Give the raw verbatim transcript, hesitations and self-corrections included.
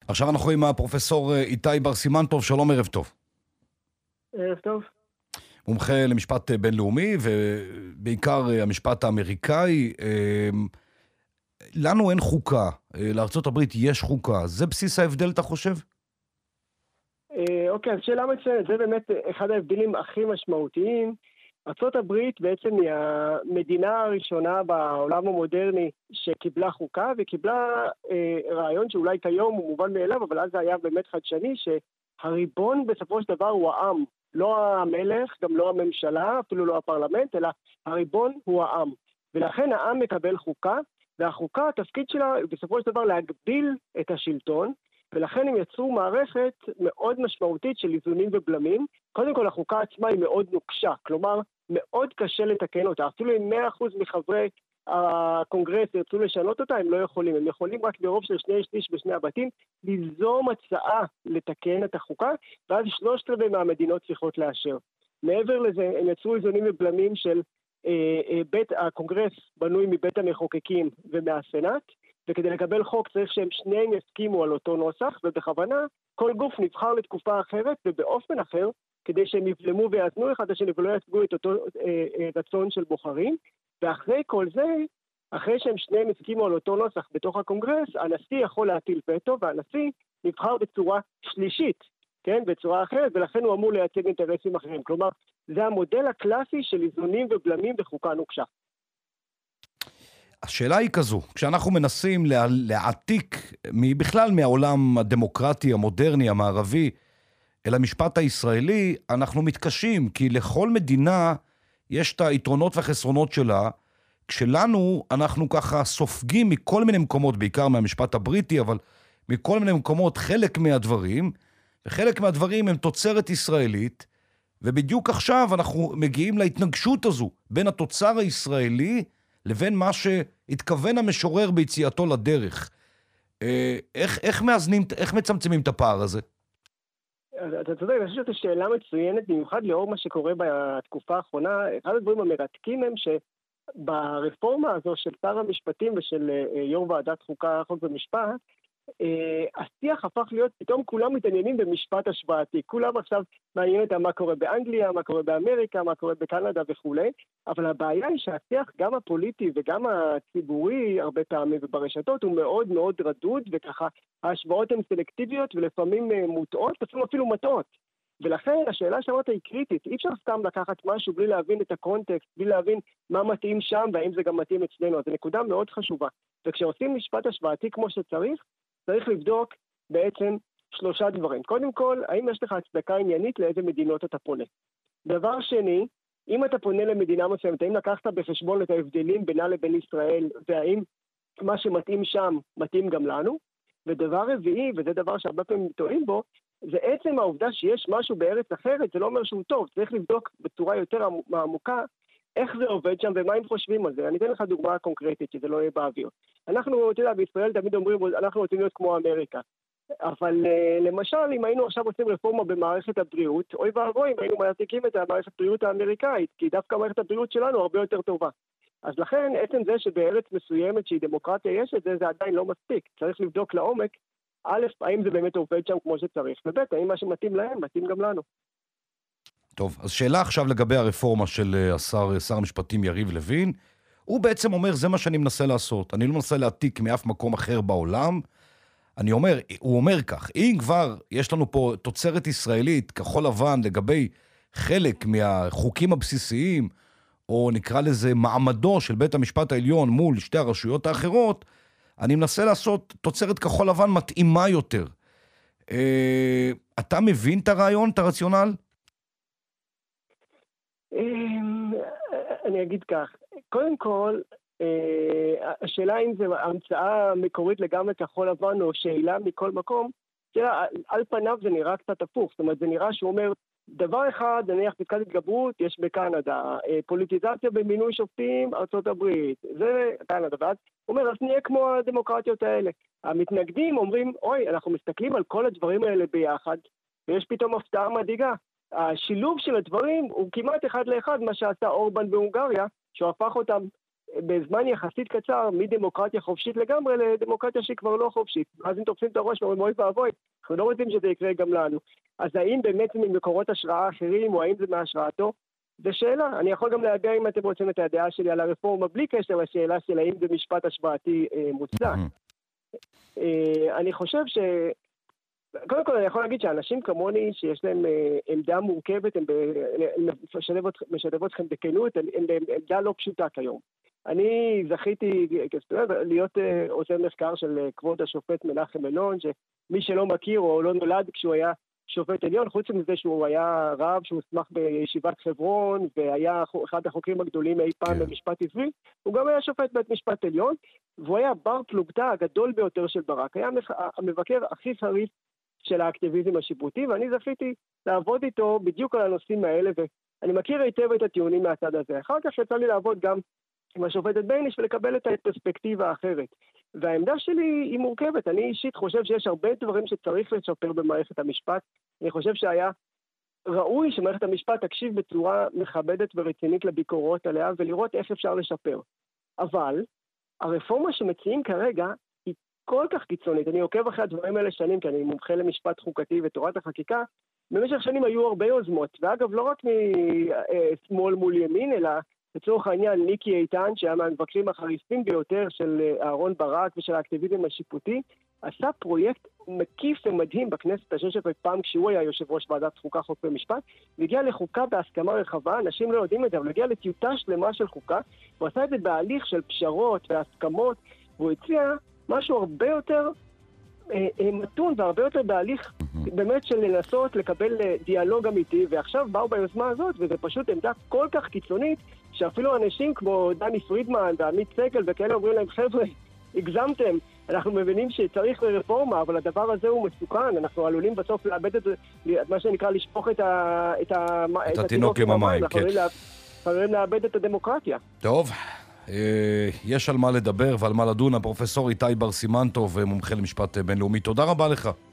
עכשיו אנחנו עם הפרופסור איתי בר סימן טוב, שלום, ערב טוב. ערב טוב. מומחה למשפט בינלאומי ובעיקר המשפט האמריקאי. לנו אין חוקה, לארצות הברית יש חוקה, זה בסיס ההבדל אתה חושב? אוקיי, אז שאלה מצוינת, זה באמת אחד ההבדלים הכי משמעותיים. ארצות הברית בעצם היא המדינה הראשונה בעולם המודרני שקיבלה חוקה, וקיבלה אה, רעיון שאולי כיום הוא מובן מאליו, אבל אז זה היה באמת חדשני, שהריבון בסופו של דבר הוא העם, לא המלך, גם לא הממשלה, אפילו לא הפרלמנט, אלא הריבון הוא העם. ולכן העם מקבל חוקה, והחוקה, התפקיד שלה בסופו של דבר להגביל את השלטון, ולכן הם יצרו מערכת מאוד משמעותית של איזונים ובלמים. קודם כל, החוקה עצמה היא מאוד נוקשה, כלומר, מאוד קשה לתקן אותה. אפילו אם מאה אחוז מחברי הקונגרס ירצו לשנות אותה, הם לא יכולים. הם יכולים רק ברוב של שני שליש בשני הבתים, ליזום הצעה לתקן את החוקה, ואז שלושת רבעי מהמדינות צריכות לאשר. מעבר לזה, הם יצרו איזונים ובלמים של אה, אה, בית, הקונגרס בנוי מבית המחוקקים ומהסנאט, וכדי לקבל חוק צריך שהם שניהם יסכימו על אותו נוסח, ובכוונה כל גוף נבחר לתקופה אחרת ובאופן אחר, כדי שהם יבלמו ויאזנו אחד השני ולא יצגו את אותו אה, אה, רצון של בוחרים. ואחרי כל זה, אחרי שהם שניהם יסכימו על אותו נוסח בתוך הקונגרס, הנשיא יכול להטיל וטו, והנשיא נבחר בצורה שלישית, כן, בצורה אחרת, ולכן הוא אמור לייצג אינטרסים אחרים. כלומר, זה המודל הקלאסי של איזונים ובלמים בחוקה נוקשה. השאלה היא כזו, כשאנחנו מנסים לה, להעתיק בכלל מהעולם הדמוקרטי, המודרני, המערבי, אל המשפט הישראלי, אנחנו מתקשים, כי לכל מדינה יש את היתרונות והחסרונות שלה, כשלנו אנחנו ככה סופגים מכל מיני מקומות, בעיקר מהמשפט הבריטי, אבל מכל מיני מקומות חלק מהדברים, וחלק מהדברים הם תוצרת ישראלית, ובדיוק עכשיו אנחנו מגיעים להתנגשות הזו בין התוצר הישראלי לבין מה שהתכוון המשורר ביציאתו לדרך. איך, איך מאזנים, איך מצמצמים את הפער הזה? אתה צודק, אני חושב שזו שאלה מצוינת, במיוחד לאור מה שקורה בתקופה האחרונה. אחד הדברים המרתקים הם שברפורמה הזו של שר המשפטים ושל יו"ר ועדת חוקה, חוק ומשפט, השיח הפך להיות, פתאום כולם מתעניינים במשפט השוואתי, כולם עכשיו מעניין אותם מה קורה באנגליה, מה קורה באמריקה, מה קורה בקנדה וכו'. אבל הבעיה היא שהשיח גם הפוליטי וגם הציבורי הרבה פעמים וברשתות הוא מאוד מאוד רדוד, וככה ההשוואות הן סלקטיביות ולפעמים מוטעות, לפעמים אפילו מטעות. ולכן השאלה שאמרת היא קריטית, אי אפשר סתם לקחת משהו בלי להבין את הקונטקסט, בלי להבין מה מתאים שם והאם זה גם מתאים אצלנו, אז זו נקודה מאוד חשובה. וכשעושים משפט השוואתי כמו שצריך, צריך לבדוק בעצם שלושה דברים. קודם כל, האם יש לך הצדקה עניינית לאיזה מדינות אתה פונה? דבר שני, אם אתה פונה למדינה מסוימת, האם לקחת בחשבון את ההבדלים בינה לבין ישראל, והאם מה שמתאים שם מתאים גם לנו? ודבר רביעי, וזה דבר שהרבה פעמים טועים בו, זה עצם העובדה שיש משהו בארץ אחרת, זה לא אומר שהוא טוב. צריך לבדוק בצורה יותר עמוקה איך זה עובד שם ומה הם חושבים על זה. אני אתן לך דוגמה קונקרטית, שזה לא יהיה באוויר. אנחנו, אתה יודע, בישראל תמיד אומרים, אנחנו רוצים להיות כמו אמריקה. אבל למשל, אם היינו עכשיו עושים רפורמה במערכת הבריאות, אוי ואבוי, אם היינו מעתיקים את המערכת הבריאות האמריקאית, כי דווקא מערכת הבריאות שלנו הרבה יותר טובה. אז לכן, עצם זה שבארץ מסוימת שהיא דמוקרטיה יש את זה, זה עדיין לא מספיק. צריך לבדוק לעומק, א', האם זה באמת עובד שם כמו שצריך, וב', האם מה שמתאים להם, מתאים גם לנו. טוב, אז שאלה עכשיו לגבי הרפורמה של השר, שר המשפטים יריב לוין. הוא בעצם אומר, זה מה שאני מנסה לעשות. אני לא מנסה להעתיק מאף מקום אחר בעולם. אני אומר, הוא אומר כך, אם כבר יש לנו פה תוצרת ישראלית, כחול לבן, לגבי חלק מהחוקים הבסיסיים, או נקרא לזה מעמדו של בית המשפט העליון מול שתי הרשויות האחרות, אני מנסה לעשות תוצרת כחול לבן מתאימה יותר. אה, אתה מבין את הרעיון, את הרציונל? אני אגיד כך, קודם כל, השאלה אם זה המצאה מקורית לגמרי כחול לבן או שאלה מכל מקום, על פניו זה נראה קצת הפוך, זאת אומרת זה נראה שהוא אומר, דבר אחד, נניח פסקת התגברות, יש בקנדה, פוליטיזציה במינוי שופטים, ארצות הברית, זה קנדה, ואז הוא אומר, אז נהיה כמו הדמוקרטיות האלה. המתנגדים אומרים, אוי, אנחנו מסתכלים על כל הדברים האלה ביחד, ויש פתאום הפתעה מדאיגה. השילוב של הדברים הוא כמעט אחד לאחד מה שעשה אורבן בהונגריה, שהוא הפך אותם בזמן יחסית קצר מדמוקרטיה חופשית לגמרי לדמוקרטיה שהיא כבר לא חופשית. אז אם תופסים את הראש ואומרים אוי ואבוי, אנחנו לא רוצים שזה יקרה גם לנו. אז האם באמת זה ממקורות השראה אחרים, או האם זה מהשראתו? זו שאלה. אני יכול גם להביע, אם אתם רוצים, את הדעה שלי על הרפורמה, בלי קשר לשאלה של האם זה משפט השוואתי אה, מוצלח. אה, אני חושב ש... קודם כל אני יכול להגיד שאנשים כמוני שיש להם אה, עמדה מורכבת, הם משלב אתכם בכנות, הם, הם, הם עמדה לא פשוטה כיום. אני זכיתי כסטודנט להיות אה, עושה מחקר של אה, כבוד השופט מנחם אלון, שמי שלא מכיר או לא נולד כשהוא היה שופט עליון, חוץ מזה שהוא היה רב שהוסמך בישיבת חברון, והיה אחד החוקרים הגדולים אי פעם במשפט עברי, הוא גם היה שופט בית משפט עליון, והוא היה בר פלוגתא הגדול ביותר של ברק, היה המבקר הכי חריף של האקטיביזם השיפוטי, ואני זכיתי לעבוד איתו בדיוק על הנושאים האלה, ואני מכיר היטב את הטיעונים מהצד הזה. אחר כך יצא לי לעבוד גם עם השופטת בייניש ולקבל את הפרספקטיבה האחרת. והעמדה שלי היא מורכבת. אני אישית חושב שיש הרבה דברים שצריך לשפר במערכת המשפט. אני חושב שהיה ראוי שמערכת המשפט תקשיב בצורה מכבדת ורצינית לביקורות עליה, ולראות איך אפשר לשפר. אבל הרפורמה שמציעים כרגע היא כל כך קיצונית. אני עוקב אחרי הדברים האלה שנים, כי אני מומחה למשפט חוקתי ותורת החקיקה. במשך שנים היו הרבה יוזמות, ואגב לא רק משמאל מול ימין, אלא לצורך העניין ניקי איתן, שהיה מהמבקרים החריפים ביותר של אהרון ברק ושל האקטיביזם השיפוטי, עשה פרויקט מקיף ומדהים בכנסת השש עשרה פעם כשהוא היה יושב ראש ועדת חוקה, חוק ומשפט, והגיע לחוקה בהסכמה רחבה, אנשים לא יודעים את זה, אבל הגיע לטיוטה שלמה של חוקה, הוא עשה את זה בהליך של פשרות והסכמות, והוא הציע משהו הרבה יותר מתון והרבה יותר בהליך באמת של לנסות לקבל דיאלוג אמיתי, ועכשיו באו ביוזמה הזאת, וזה פשוט עמדה כל כך קיצונית, שאפילו אנשים כמו דני פרידמן ועמית סגל וכאלה אומרים להם, חבר'ה, הגזמתם, אנחנו מבינים שצריך רפורמה, אבל הדבר הזה הוא מסוכן, אנחנו עלולים בסוף לאבד את זה, מה שנקרא לשפוך את, ה, את, ה, את התינוק עם המים, אנחנו יכולים לאבד את הדמוקרטיה. טוב. יש על מה לדבר ועל מה לדון. הפרופסור איתי בר סימן טוב, מומחה למשפט בינלאומי. תודה רבה לך.